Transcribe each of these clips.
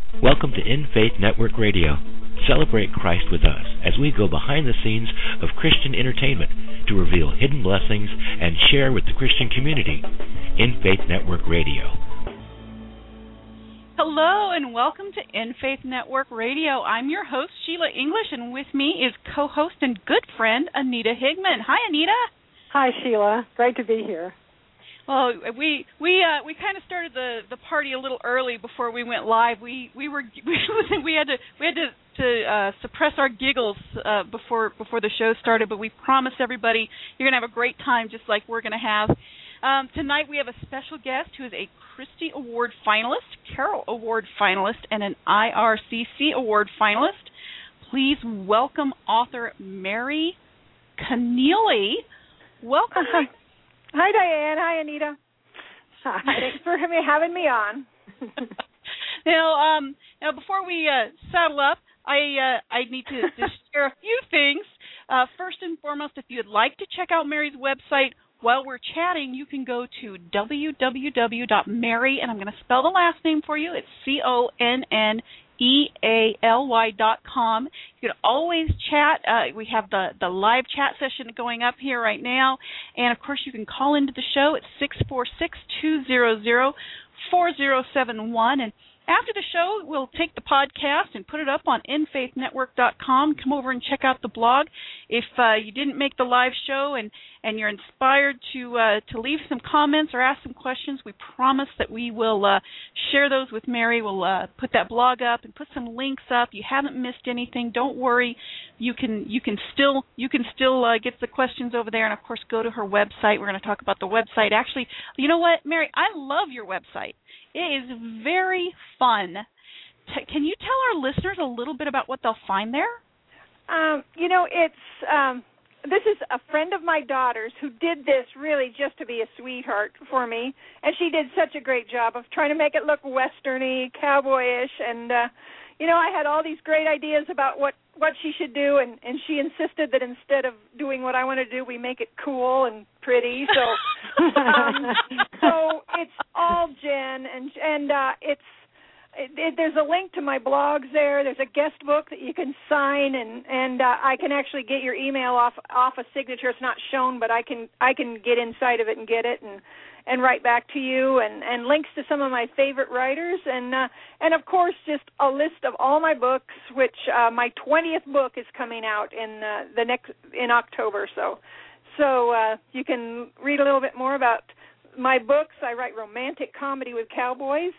Welcome to In Faith Network Radio. Celebrate Christ with us as we go behind the scenes of Christian entertainment to reveal hidden blessings and share with the Christian community. In Faith Network Radio. Hello and welcome to In Faith Network Radio. I'm your host, Sheila English, and with me is co-host and good friend, Anita Higman. Hi, Anita. Hi, Sheila. Great to be here. Well, we kind of started the party a little early before we went live. We had to suppress our giggles before the show started, but we promised everybody you're going to have a great time, just like we're going to have. Tonight we have a special guest who is a Christy Award finalist, Carol Award finalist, and an IRCC Award finalist. Please welcome author Mary Connealy. Welcome. Hi, Diane. Hi, Anita. Thanks for having me on. Now, before we saddle up, I need to share a few things. First and foremost, if you'd like to check out Mary's website while we're chatting, you can go to www.mary, and I'm going to spell the last name for you. It's CONNEALY.com. You can always chat. We have the live chat session going up here right now. And, of course, you can call into the show at 646-200-4071. And after the show, we'll take the podcast and put it up on InFaithNetwork.com. Come over and check out the blog. If you didn't make the live show and you're inspired to leave some comments or ask some questions, we promise that we will share those with Mary. We'll put that blog up and put some links up. You haven't missed anything. Don't worry. You can still get the questions over there, and of course go to her website. We're going to talk about the website. Actually, you know what, Mary? I love your website. It is very fun. Can you tell our listeners a little bit about what they'll find there? This is a friend of my daughter's who did this really just to be a sweetheart for me, and she did such a great job of trying to make it look westerny, cowboyish, and I had all these great ideas about what she should do, and she insisted that instead of doing what I want to do, we make it cool and pretty. So, so it's all Jen, and there's a link to my blogs there. There's a guest book that you can sign, and I can actually get your email off a signature. It's not shown, but I can get inside of it and get it and write back to you, and links to some of my favorite writers, and of course just a list of all my books, which my 20th book is coming out in October. So you can read a little bit more about my books. I write romantic comedy with cowboys,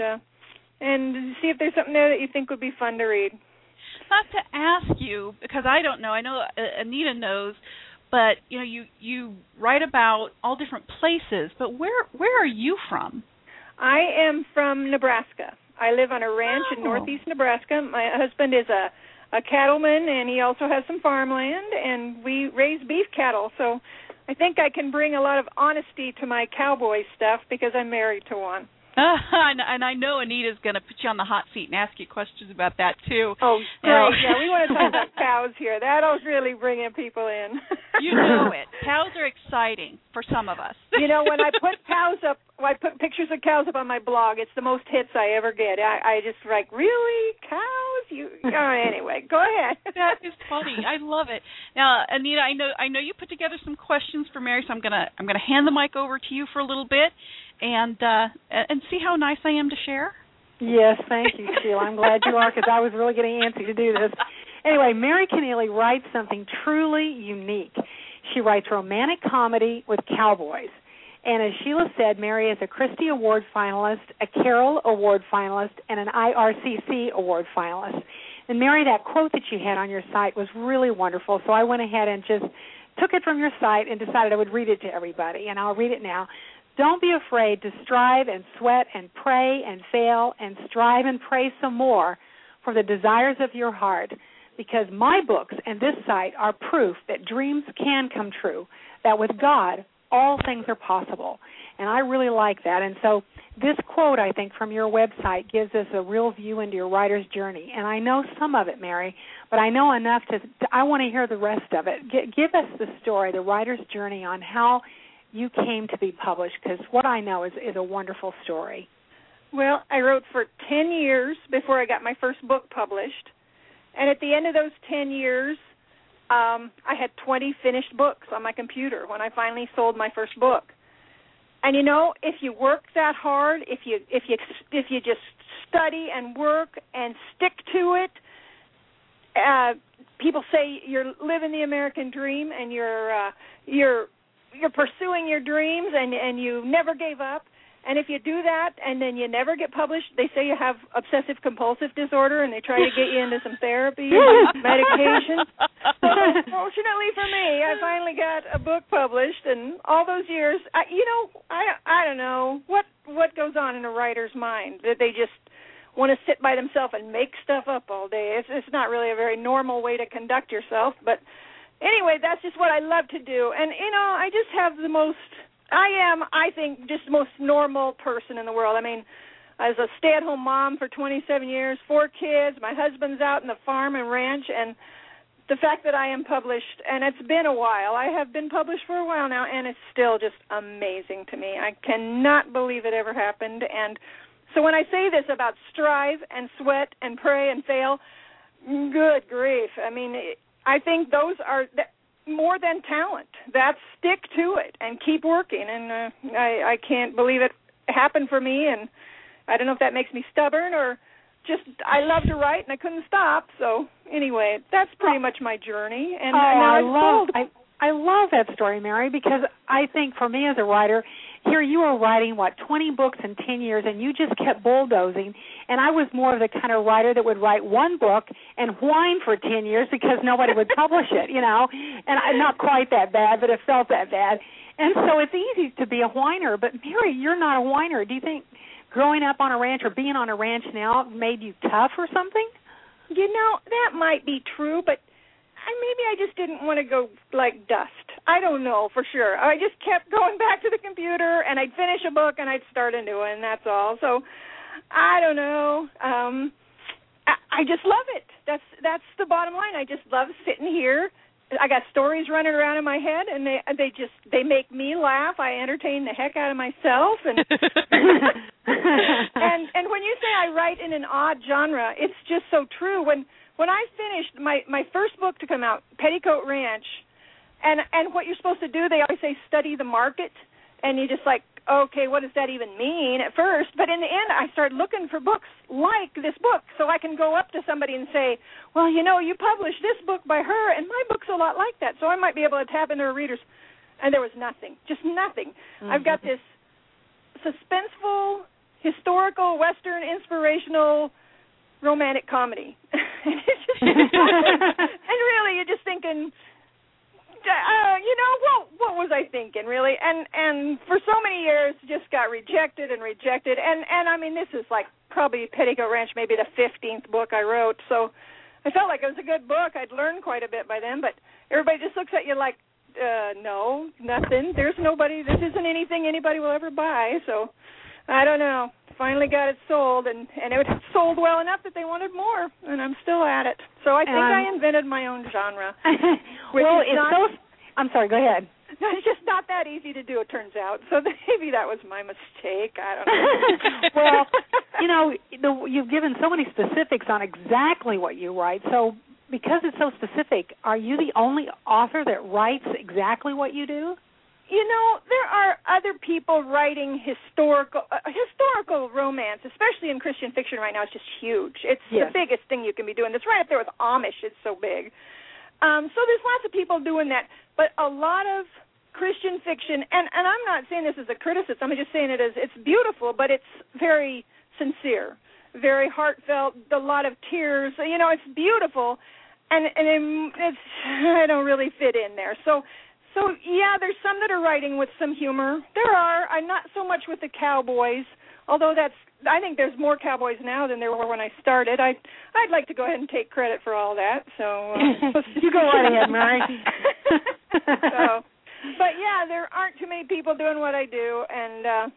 and see if there's something there that you think would be fun to read. I have to ask you, because I don't know. I know Anita knows, but you write about all different places. But where are you from? I am from Nebraska. I live on a ranch in northeast Nebraska. My husband is a cattleman, and he also has some farmland, and we raise beef cattle. So I think I can bring a lot of honesty to my cowboy stuff because I'm married to one. And I know Anita's going to put you on the hot seat and ask you questions about that, too. Oh, great. Yeah, we want to talk about cows here. That'll really bring in people in. You know it. Cows are exciting for some of us. When I put I put pictures of cows up on my blog, it's the most hits I ever get. I just like, really? Cows? Anyway, go ahead. That is funny. I love it. Now, Anita, I know you put together some questions for Mary, so I'm gonna hand the mic over to you for a little bit. And see how nice I am to share? Yes, thank you, Sheila. I'm glad you are, because I was really getting antsy to do this. Anyway, Mary Connealy writes something truly unique. She writes romantic comedy with cowboys. And as Sheila said, Mary is a Christy Award finalist, a Carol Award finalist, and an IRCC Award finalist. And Mary, that quote that you had on your site was really wonderful, so I went ahead and just took it from your site and decided I would read it to everybody, and I'll read it now. Don't be afraid to strive and sweat and pray and fail and strive and pray some more for the desires of your heart, because my books and this site are proof that dreams can come true, that with God, all things are possible. And I really like that. And so this quote, I think, from your website gives us a real view into your writer's journey. And I know some of it, Mary, but I know enough I want to hear the rest of it. Give us the story, the writer's journey on how you came to be published, because what I know is a wonderful story. Well, I wrote for 10 years before I got my first book published. And at the end of those 10 years, I had 20 finished books on my computer when I finally sold my first book. And you know, if you work that hard, if you just study and work and stick to it, people say you're living the American dream, and you're pursuing your dreams, and you never gave up. And if you do that and then you never get published, they say you have obsessive-compulsive disorder, and they try to get you into some therapy and medication. So fortunately for me, I finally got a book published, and all those years, I don't know what goes on in a writer's mind, that they just want to sit by themselves and make stuff up all day. It's not really a very normal way to conduct yourself. But anyway, that's just what I love to do. And, I just have I think, just the most normal person in the world. I mean, I was a stay-at-home mom for 27 years, 4 kids. My husband's out in the farm and ranch. And the fact that I am published, and it's been a while. I have been published for a while now, and it's still just amazing to me. I cannot believe it ever happened. And so when I say this about strive and sweat and pray and fail, good grief. I mean, I think those are more than talent. That's stick to it and keep working. And I can't believe it happened for me. And I don't know if that makes me stubborn or just I love to write and I couldn't stop. So anyway, that's pretty much my journey. And now I love that story, Mary, because I think for me as a writer, here you were writing, 20 books in 10 years, and you just kept bulldozing. And I was more of the kind of writer that would write one book and whine for 10 years because nobody would publish it, And I'm not quite that bad, but it felt that bad. And so it's easy to be a whiner. But, Mary, you're not a whiner. Do you think growing up on a ranch or being on a ranch now made you tough or something? That might be true, but maybe I just didn't want to go like dust. I don't know for sure. I just kept going back to the computer, and I'd finish a book, and I'd start a new one, that's all. So I don't know. I just love it. That's the bottom line. I just love sitting here. I got stories running around in my head, and they make me laugh. I entertain the heck out of myself, and and when you say I write in an odd genre, it's just so true. When I finished my first book to come out, Petticoat Ranch, and what you're supposed to do, they always say study the market, and you just like, okay, what does that even mean at first? But in the end, I started looking for books like this book, so I can go up to somebody and say, well, you published this book by her, and my book's a lot like that, so I might be able to tap into her readers. And there was nothing, just nothing. Mm-hmm. I've got this suspenseful, historical, Western, inspirational, romantic comedy. And really, you're just thinking, what was I thinking, really? And for so many years, just got rejected. And I mean, this is like probably Petticoat Ranch, maybe the 15th book I wrote. So I felt like it was a good book. I'd learned quite a bit by then, but everybody just looks at you like, no, nothing. There's nobody. This isn't anything anybody will ever buy. So I don't know. Finally got it sold, and it sold well enough that they wanted more, and I'm still at it. So I think I invented my own genre. Well, I'm sorry, go ahead. It's just not that easy to do, it turns out. So maybe that was my mistake. I don't know. Well, you've given so many specifics on exactly what you write. So because it's so specific, are you the only author that writes exactly what you do? There are other people writing historical romance, especially in Christian fiction right now. It's just huge. It's the biggest thing you can be doing. It's right up there with Amish. It's so big. So there's lots of people doing that. But a lot of Christian fiction, and I'm not saying this as a criticism. I'm just saying it as it's beautiful, but it's very sincere, very heartfelt, a lot of tears. It's beautiful, and I don't really fit in there. So yeah, there's some that are writing with some humor. There are. I'm not so much with the cowboys, although I think there's more cowboys now than there were when I started. I'd like to go ahead and take credit for all that. So you go right ahead, Mary. But yeah, there aren't too many people doing what I do, and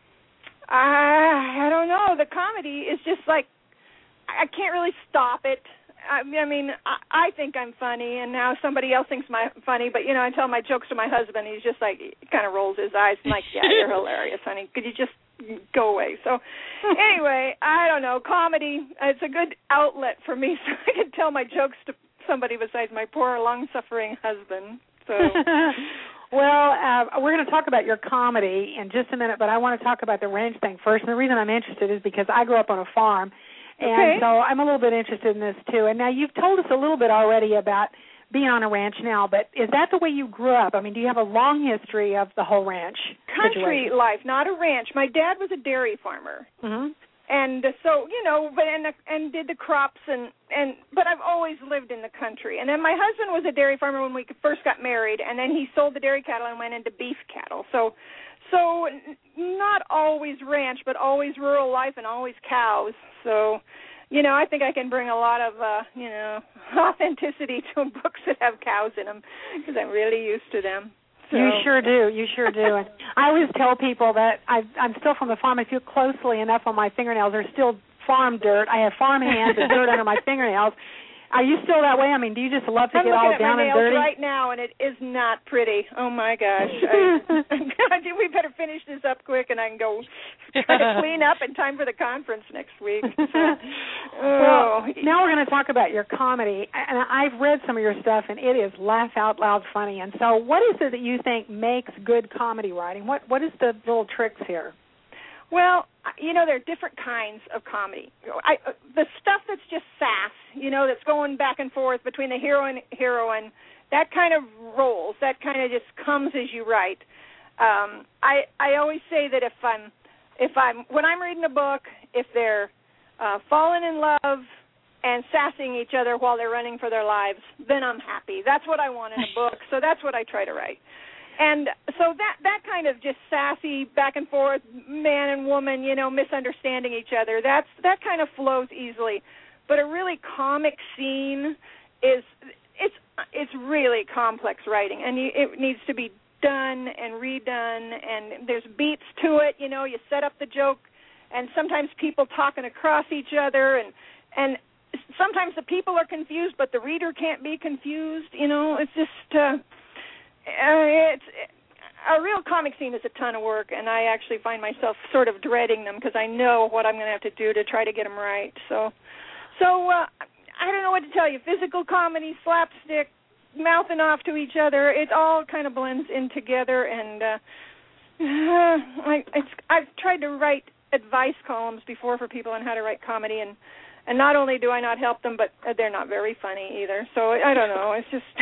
I don't know. The comedy is just like I can't really stop it. I mean, I think I'm funny, and now somebody else thinks I'm funny. But I tell my jokes to my husband. He's just like, he kind of rolls his eyes and like, yeah, you're hilarious, honey. Could you just go away. So anyway, I don't know. Comedy, it's a good outlet for me so I can tell my jokes to somebody besides my poor long-suffering husband. So... Well, we're going to talk about your comedy in just a minute, but I want to talk about the ranch thing first. And the reason I'm interested is because I grew up on a farm, and so I'm a little bit interested in this too. And now you've told us a little bit already about being on a ranch now, but is that the way you grew up? I mean, do you have a long history of the whole ranch Country situation? life, not a ranch. My dad was a dairy farmer. Mm-hmm. And so, but and did the crops but I've always lived in the country. And then my husband was a dairy farmer when we first got married, and then he sold the dairy cattle and went into beef cattle. So not always ranch, but always rural life and always cows. So, I think I can bring a lot of authenticity to books that have cows in them because I'm really used to them. So. You sure do. And I always tell people that I'm still from the farm. If you look closely enough on my fingernails, there's still farm dirt. I have farm hands and dirt under my fingernails. Are you still that way? I mean, do you just love to get all down and dirty? I'm looking at my nails right now, and it is not pretty. Oh, my gosh. We better finish this up quick, and I can go try to clean up in time for the conference next week. Well, now we're going to talk about your comedy. And I've read some of your stuff, and it is laugh-out-loud funny. And so what is it that you think makes good comedy writing? What is the little tricks here? Well, there are different kinds of comedy. The stuff that's just sass, that's going back and forth between the hero and heroine, that kind of rolls. That kind of just comes as you write. I always say that when I'm reading a book, if they're falling in love and sassing each other while they're running for their lives, then I'm happy. That's what I want in a book, so that's what I try to write. And so that kind of just sassy back and forth, man and woman, misunderstanding each other, that kind of flows easily. But a really comic scene it's really complex writing, and it needs to be done and redone, and there's beats to it. You set up the joke, and sometimes people talking across each other, and sometimes the people are confused, but the reader can't be confused. It's just. It's a real comic scene is a ton of work, and I actually find myself sort of dreading them because I know what I'm going to have to do to try to get them right. So I don't know what to tell you. Physical comedy, slapstick, mouthing off to each other, it all kind of blends in together. And I've tried to write advice columns before for people on how to write comedy, and not only do I not help them, but they're not very funny either. So I don't know. It's just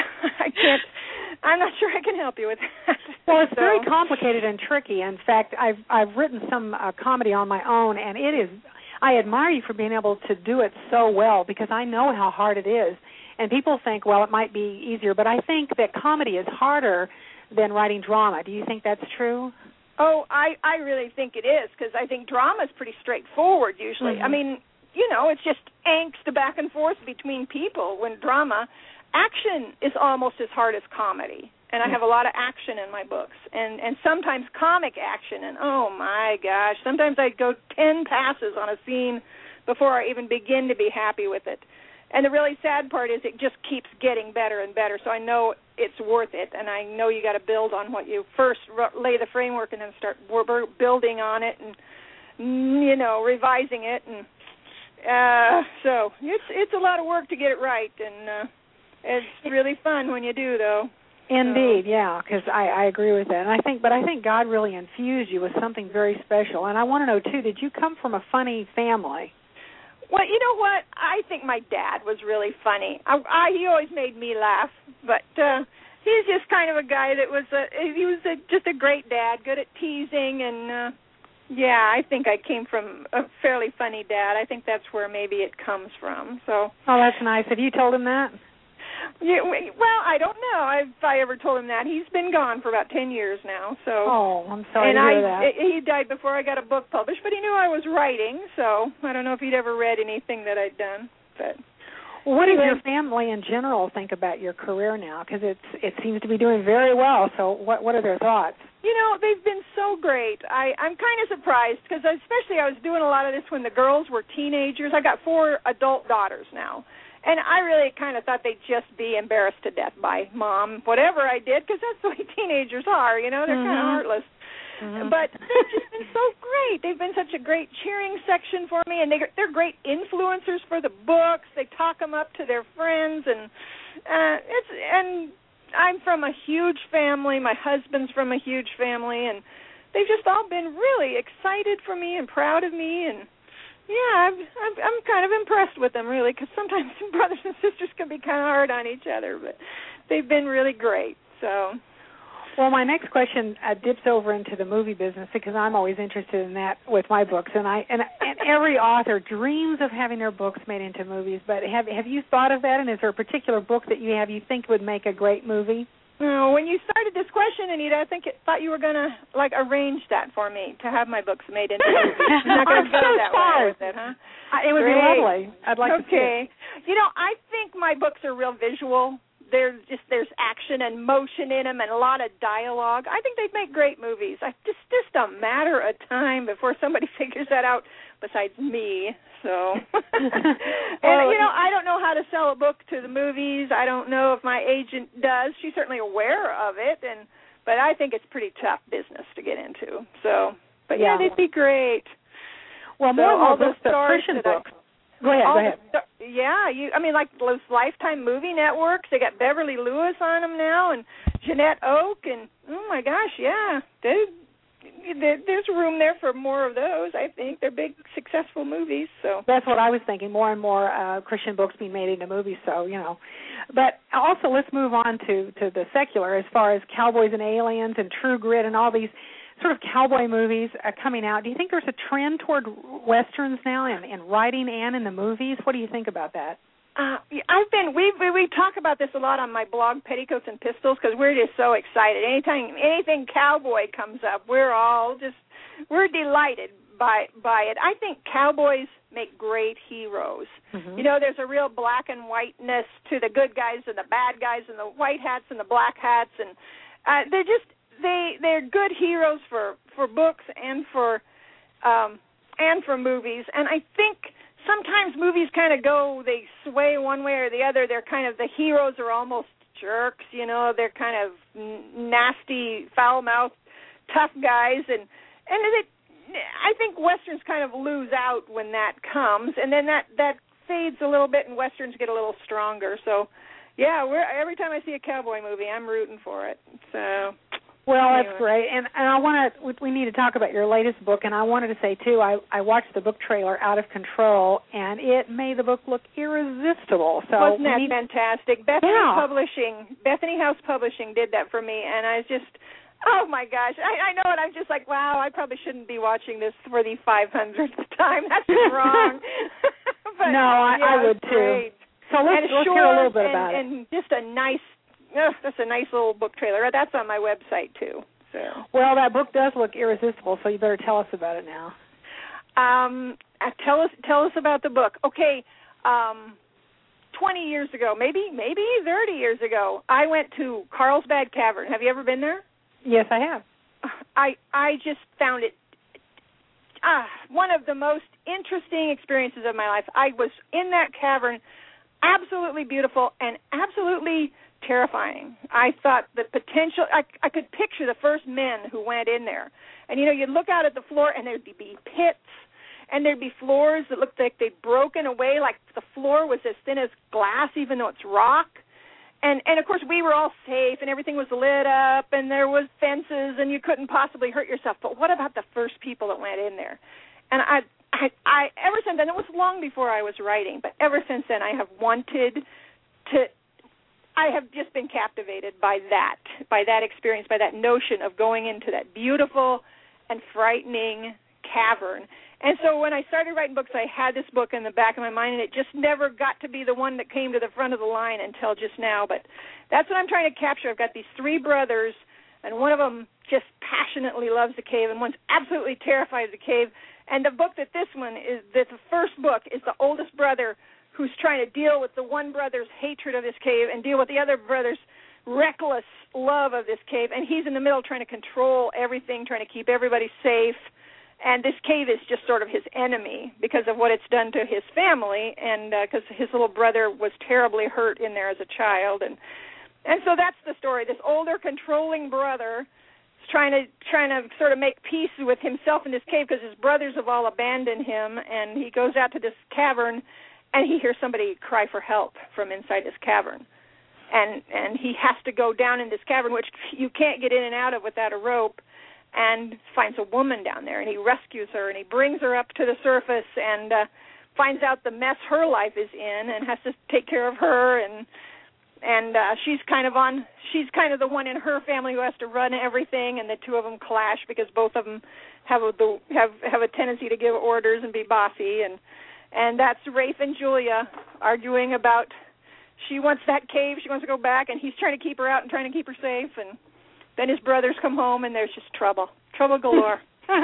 I'm not sure I can help you with that. Well, it's very complicated and tricky. In fact, I've written some comedy on my own, and it is. I admire you for being able to do it so well because I know how hard it is. And people think, well, it might be easier, but I think that comedy is harder than writing drama. Do you think that's true? Oh, I really think it is because I think drama is pretty straightforward usually. Mm-hmm. I mean, it's just angst back and forth between people. When drama, action is almost as hard as comedy. And I have a lot of action in my books, and sometimes comic action, and oh my gosh, sometimes I go 10 passes on a scene before I even begin to be happy with it. And the really sad part is it just keeps getting better and better, so I know it's worth it, and I know you got to build on what you first lay the framework and then start building on it and, revising it. And so it's a lot of work to get it right, and it's really fun when you do, though. Indeed, yeah, because I agree with that. And I think God really infused you with something very special. And I want to know, too, did you come from a funny family? Well, you know what? I think my dad was really funny. He always made me laugh. But he's just kind of a guy that was just a great dad, good at teasing. And, I think I came from a fairly funny dad. I think that's where maybe it comes from. So. Oh, that's nice. Have you told him that? Yeah, well, I don't know if I ever told him that. He's been gone for about 10 years now. So. Oh, I'm sorry to hear that. He died before I got a book published, but he knew I was writing, so I don't know if he'd ever read anything that I'd done. But what does your family in general think about your career now? Because it seems to be doing very well. So what are their thoughts? They've been so great. I'm kind of surprised because especially I was doing a lot of this when the girls were teenagers. I got 4 adult daughters now. And I really kind of thought they'd just be embarrassed to death by Mom, whatever I did, because that's the way teenagers are, they're kind of heartless. But they've just been so great. They've been such a great cheering section for me, and they're great influencers for the books. They talk them up to their friends, and I'm from a huge family. My husband's from a huge family, and they've just all been really excited for me and proud of me, and yeah, I'm kind of impressed with them, really, because sometimes brothers and sisters can be kind of hard on each other, but they've been really great. So, well, my next question dips over into the movie business, because I'm always interested in that with my books, and every author dreams of having their books made into movies. But have you thought of that? And is there a particular book that you think would make a great movie? No, when you started this question, Anita, I thought you were going to arrange that for me to have my books made into movies. You're not going to go that way with it, huh? It would be lovely. I'd like to see it. I think my books are real visual. There's action and motion in them and a lot of dialogue. I think they'd make great movies. It's just a matter of time before somebody figures that out besides me. So, I don't know how to sell a book to the movies. I don't know if my agent does. She's certainly aware of it, but I think it's pretty tough business to get into. So, but yeah, they'd be great. Well, more all those Christian books. Go ahead. Like those Lifetime movie networks. They got Beverly Lewis on them now, and Jeanette Oak, and oh my gosh, yeah, there's room there for more of those. I think they're big, successful movies. So that's what I was thinking. More and more Christian books being made into movies. So but also let's move on to the secular, as far as Cowboys and Aliens and True Grit and all these sort of cowboy movies coming out. Do you think there's a trend toward westerns now in writing and in the movies? What do you think about that? We talk about this a lot on my blog, Petticoats and Pistols, because we're just so excited. Anything cowboy comes up, we're delighted by it. I think cowboys make great heroes. Mm-hmm. There's a real black and whiteness to the good guys and the bad guys and the white hats and the black hats, and they're good heroes for books and for movies. And I think sometimes movies kind of they sway one way or the other. They're kind of, the heroes are almost jerks, they're kind of nasty, foul-mouthed, tough guys, and I think westerns kind of lose out when that comes, and then that fades a little bit, and westerns get a little stronger. So, yeah, every time I see a cowboy movie, I'm rooting for it. So. Well, that's great, and we need to talk about your latest book, and I wanted to say, too, I watched the book trailer, Out of Control, and it made the book look irresistible. So wasn't that fantastic? Bethany House Publishing did that for me, and I just, oh, my gosh, I know it. I'm just like, wow, I probably shouldn't be watching this for the 500th time. That's wrong. But, no, I would, great. Too. So let's hear a little bit about it. And just a nice... that's a nice little book trailer. That's on my website, too. So. Well, that book does look irresistible, so you better tell us about it now. Tell us about the book. Okay, 20 years ago, maybe 30 years ago, I went to Carlsbad Cavern. Have you ever been there? Yes, I have. I just found it one of the most interesting experiences of my life. I was in that cavern, absolutely beautiful and absolutely terrifying. I thought the potential, I could picture the first men who went in there. And, you'd look out at the floor, and there'd be pits, and there'd be floors that looked like they'd broken away, like the floor was as thin as glass, even though it's rock. And of course, we were all safe, and everything was lit up, and there was fences, and you couldn't possibly hurt yourself. But what about the first people that went in there? And I ever since then, it was long before I was writing, but ever since then, I have wanted to, I have just been captivated by that experience, by that notion of going into that beautiful and frightening cavern. And so when I started writing books, I had this book in the back of my mind, and it just never got to be the one that came to the front of the line until just now. But that's what I'm trying to capture. I've got these three brothers, and one of them just passionately loves the cave, and one's absolutely terrified of the cave. And the book that the first book is the oldest brother who's trying to deal with the one brother's hatred of this cave and deal with the other brother's reckless love of this cave. And he's in the middle trying to control everything, trying to keep everybody safe. And this cave is just sort of his enemy because of what it's done to his family, and because his little brother was terribly hurt in there as a child. And so that's the story. This older, controlling brother trying to sort of make peace with himself in this cave because his brothers have all abandoned him, and he goes out to this cavern, and he hears somebody cry for help from inside this cavern, and he has to go down in this cavern, which you can't get in and out of without a rope, and finds a woman down there, and he rescues her, and he brings her up to the surface, and finds out the mess her life is in, and has to take care of her, and she's kind of the one in her family who has to run everything, and the two of them clash because both of them have a tendency to give orders and be bossy, and that's Rafe and Julia arguing about she wants that cave, she wants to go back, and he's trying to keep her out and trying to keep her safe, and then his brothers come home, and there's just trouble galore.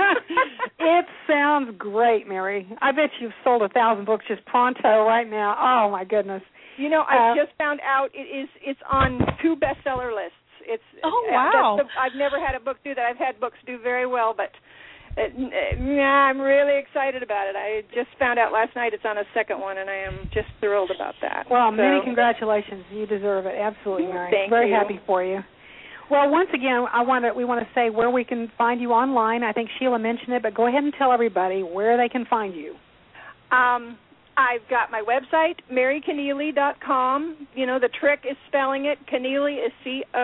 It sounds great, Mary. I bet you've sold 1,000 books just pronto right now. Oh my goodness. You know, I just found out it's on 2 bestseller lists. Wow. I've never had a book do that. I've had books do very well, but I'm really excited about it. I just found out last night it's on a second one, and I am just thrilled about that. Well, many congratulations. You deserve it. Absolutely, Mary. Thank very you. Happy for you. Well, once again, we want to say where we can find you online. I think Sheila mentioned it, but go ahead and tell everybody where they can find you. I've got my website, MaryKeneally.com. You know, the trick is spelling it. Keneally is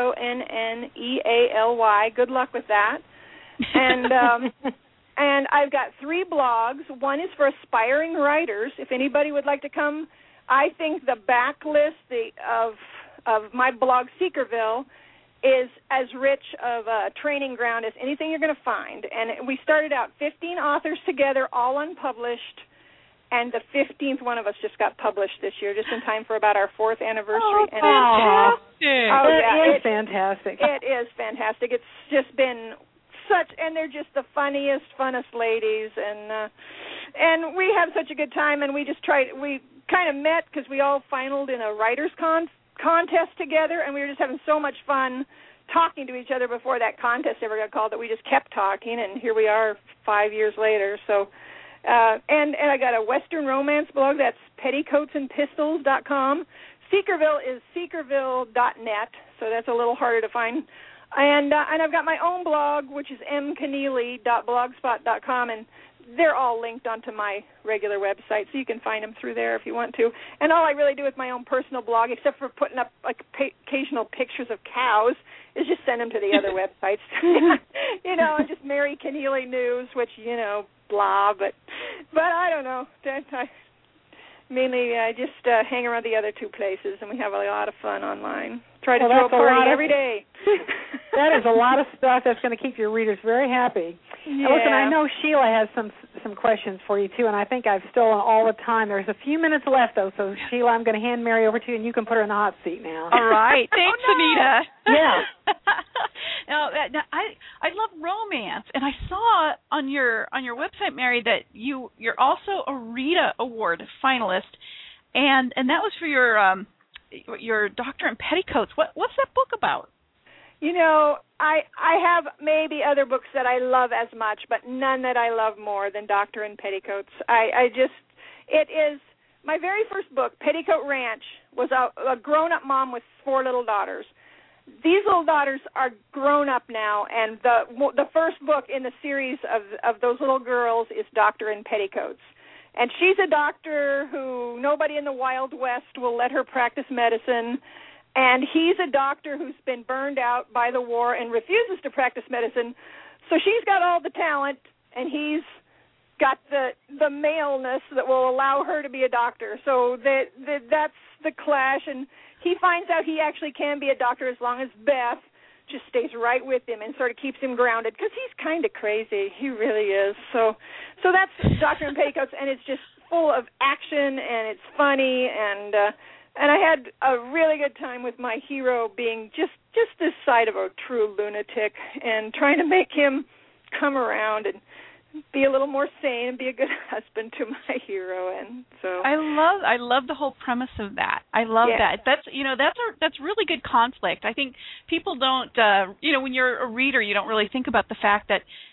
Connealy. Good luck with that. And and I've got 3 blogs. One is for aspiring writers. If anybody would like to come, I think the backlist of my blog, Seekerville, is as rich of a training ground as anything you're going to find. And we started out 15 authors together, all unpublished, and the 15th one of us just got published this year, just in time for about our 4th anniversary. Oh, fantastic. It is fantastic. It is fantastic. It's just been and they're just the funnest ladies, and we have such a good time, and we kind of met because we all finaled in a writer's contest together, and we were just having so much fun talking to each other before that contest ever got called that we just kept talking, and here we are 5 years later. So, and I got a Western romance blog, that's petticoatsandpistols.com. Seekerville is seekerville.net, so that's a little harder to find. And I've got my own blog, which is mkeneally.blogspot.com, and they're all linked onto my regular website, so you can find them through there if you want to. And all I really do with my own personal blog, except for putting up like occasional pictures of cows, is just send them to the other websites. You know, and just Mary Keneally News, which, you know, blah, but I don't know. Mainly I just hang around the other 2 places, and we have a lot of fun online. Try to throw a party every day. That is a lot of stuff that's going to keep your readers very happy. Yeah. Now, listen, I know Sheila has some questions for you, too, and I think I've stolen all the time. There's a few minutes left, though, so Sheila, I'm going to hand Mary over to you, and you can put her in the hot seat now. All right. Thanks, Anita. Yeah. Now, I love romance, and I saw on your website, Mary, that you're also a Rita Award finalist, and that was for your Doctor in Petticoats. What's that book about? You know, I have maybe other books that I love as much, but none that I love more than Doctor in Petticoats. It is my very first book. Petticoat Ranch was a grown-up mom with 4 little daughters. These little daughters are grown up now, and the first book in the series of those little girls is Doctor in Petticoats. And she's a doctor who nobody in the Wild West will let her practice medicine. And he's a doctor who's been burned out by the war and refuses to practice medicine. So she's got all the talent, and he's got the maleness that will allow her to be a doctor. So that's the clash. And he finds out he actually can be a doctor as long as Beth just stays right with him and sort of keeps him grounded, because he's kind of crazy. He really is. So that's Doctor in Petticoats, and it's just full of action, and it's funny, and I had a really good time with my hero being just this side of a true lunatic, and trying to make him come around and be a little more sane and be a good husband to my hero. And so I love the whole premise of that. I love that. That's really good conflict. I think people don't when you're a reader, you don't really think about the fact that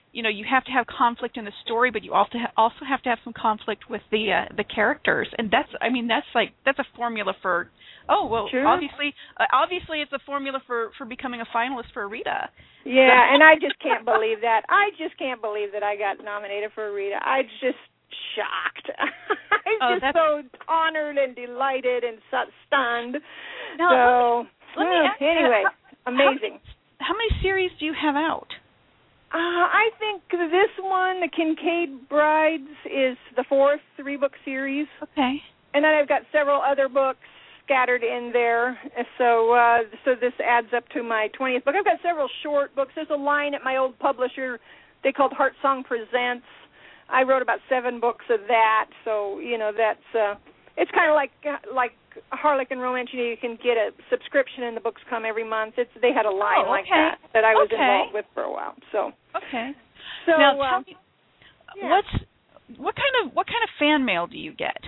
you have to have conflict in the story, but you also have to have some conflict with the characters, and that's a formula for. Oh well, sure. obviously it's a formula for becoming a finalist for a Rita. Yeah, and I just can't believe that. I just can't believe that I got nominated for a Rita. I'm just shocked. I'm just so honored and delighted and stunned. Now, let me ask anyway, amazing. How many series do you have out? I think this one, The Kincaid Brides, is the 4th 3-book series. Okay. And then I've got several other books scattered in there. So this adds up to my 20th book. I've got several short books. There's a line at my old publisher they called Heart Song Presents. I wrote about 7 books of that. So, that's it's kind of like Harlequin Romance. You can get a subscription and the books come every month. They had a line like that I was involved with for a while. So okay. So now tell me, what kind of fan mail do you get?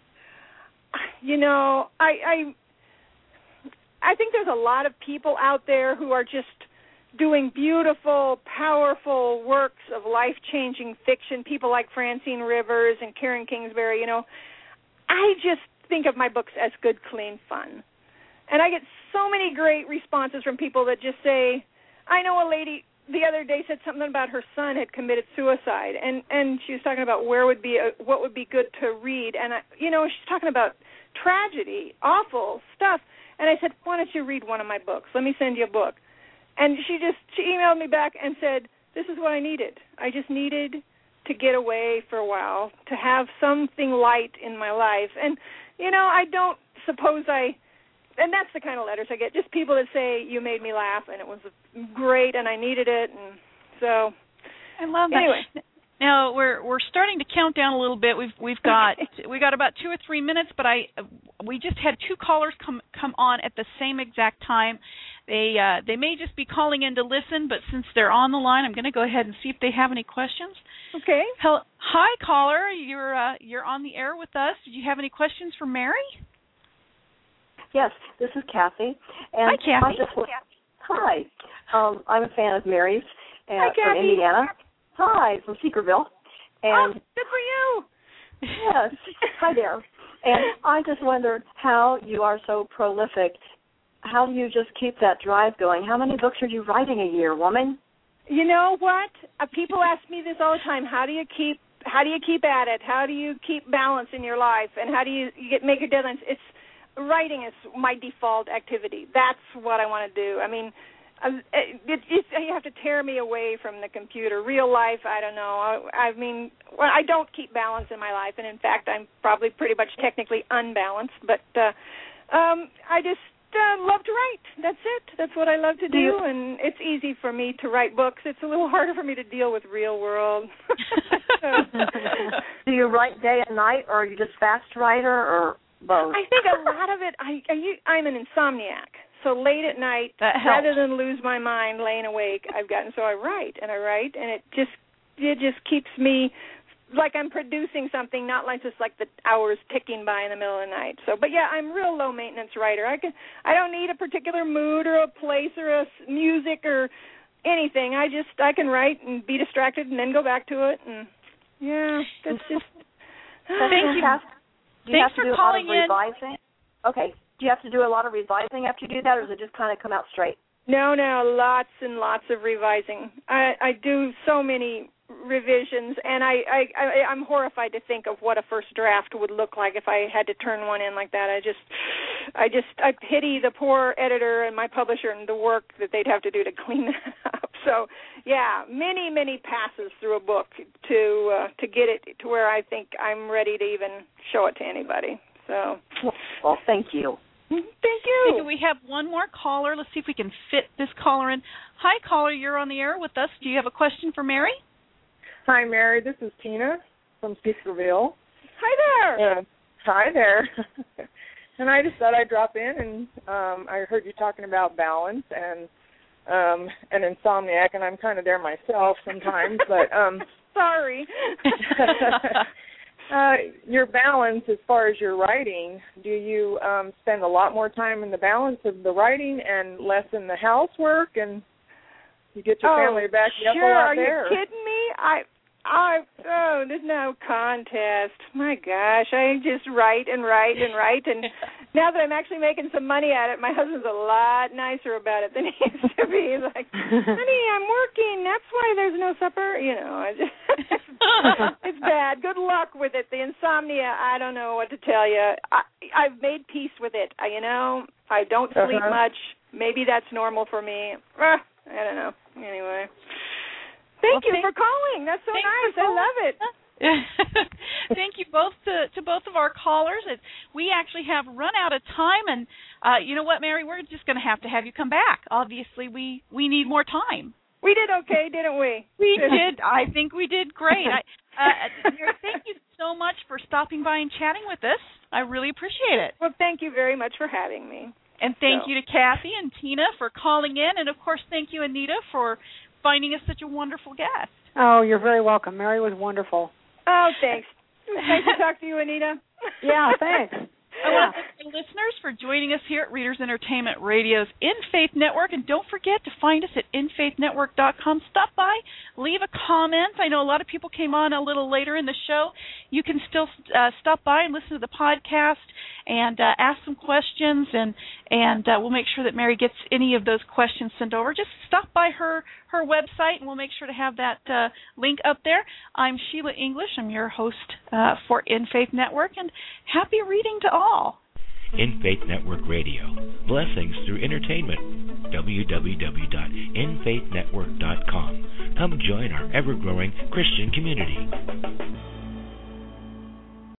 I think there's a lot of people out there who are just doing beautiful, powerful works of life-changing fiction, people like Francine Rivers and Karen Kingsbury. I just think of my books as good, clean fun. And I get so many great responses from people that just say, I know a lady the other day said something about her son had committed suicide, and she was talking about what would be good to read. And, she's talking about tragedy, awful stuff. And I said, why don't you read one of my books? Let me send you a book. And she emailed me back and said, this is what I needed. I just needed to get away for a while, to have something light in my life. And, I don't suppose and that's the kind of letters I get, just people that say, you made me laugh, and it was great, and I needed it. And so I love that. Anyway. Now we're starting to count down a little bit. We've got about 2 or 3 minutes, but we just had 2 callers come on at the same exact time. They may just be calling in to listen, but since they're on the line, I'm going to go ahead and see if they have any questions. Okay. Hi, caller. You're on the air with us. Did you have any questions for Mary? Yes, this is Kathy. And hi, Kathy. Hi. I'm a fan of Mary's hi, from Indiana. Hi, from Seekerville. And good for you. Yes. Hi there. And I just wondered how you are so prolific. How do you just keep that drive going? How many books are you writing a year, woman? You know what? People ask me this all the time. How do you keep at it? How do you keep balance in your life? And how do you make your deadlines? Writing is my default activity. That's what I want to do. I mean, you have to tear me away from the computer. Real life, I don't know. I don't keep balance in my life, and in fact, I'm probably pretty much technically unbalanced. But I just love to write. That's it. That's what I love to do, and it's easy for me to write books. It's a little harder for me to deal with real world. Do you write day and night, or are you just fast writer, or both? I think a lot of it, I'm an insomniac. So late at night, rather than lose my mind laying awake, so I write, and it just keeps me like I'm producing something, not like just like the hours ticking by in the middle of the night. So, but yeah, I'm a real low maintenance writer. I don't need a particular mood or a place or a music or anything. I can write and be distracted and then go back to it, and yeah, that's just. Thank you. Thanks for calling in. Okay. Do you have to do a lot of revising after you do that, or does it just kind of come out straight? No, lots and lots of revising. I do so many revisions, and I'm horrified to think of what a first draft would look like if I had to turn one in like that. I pity the poor editor and my publisher and the work that they'd have to do to clean that up. So, yeah, many passes through a book to get it to where I think I'm ready to even show it to anybody. So, well, thank you. Thank you. Do we have one more caller? Let's see if we can fit this caller in. Hi, caller. You're on the air with us. Do you have a question for Mary? Hi, Mary. This is Tina from Speakerville. Hi there. Hi there. And I just thought I'd drop in, and I heard you talking about balance and an insomniac, and I'm kind of there myself sometimes. But sorry. Your balance as far as your writing, do you spend a lot more time in the balance of the writing and less in the housework? And Oh, You get your family back up sure. a lot Are there. Are you kidding me? There's no contest. My gosh, I just write and write and write, and now that I'm actually making some money at it, my husband's a lot nicer about it than he used to be. He's like, honey, I'm working. That's why there's no supper. It's bad. Good luck with it. The insomnia, I don't know what to tell you. I've made peace with it. I don't sleep much. Maybe that's normal for me. I don't know. Anyway. Thank you for calling. That's so nice. I love it. Thank you both to both of our callers. We actually have run out of time, and you know what, Mary? We're just going to have you come back. Obviously, we need more time. We did okay, didn't we? We did. I think we did great. Mary, thank you so much for stopping by and chatting with us. I really appreciate it. Well, thank you very much for having me. And thank you to Kathy and Tina for calling in, and of course, thank you, Anita, for finding us such a wonderful guest. Oh, you're very welcome. Mary was wonderful. Oh, thanks. Nice to talk to you, Anita. Yeah, thanks. I want to thank the listeners for joining us here at Readers Entertainment Radio's In Faith Network. And don't forget to find us at infaithnetwork.com. Stop by, leave a comment. I know a lot of people came on a little later in the show. You can still stop by and listen to the podcast and ask some questions, and we'll make sure that Mary gets any of those questions sent over. Just stop by her website, and we'll make sure to have that link up there. I'm Sheila English. I'm your host for In Faith Network, and happy reading to all. In Faith Network Radio. Blessings through entertainment. www.infaithnetwork.com. Come join our ever-growing Christian community.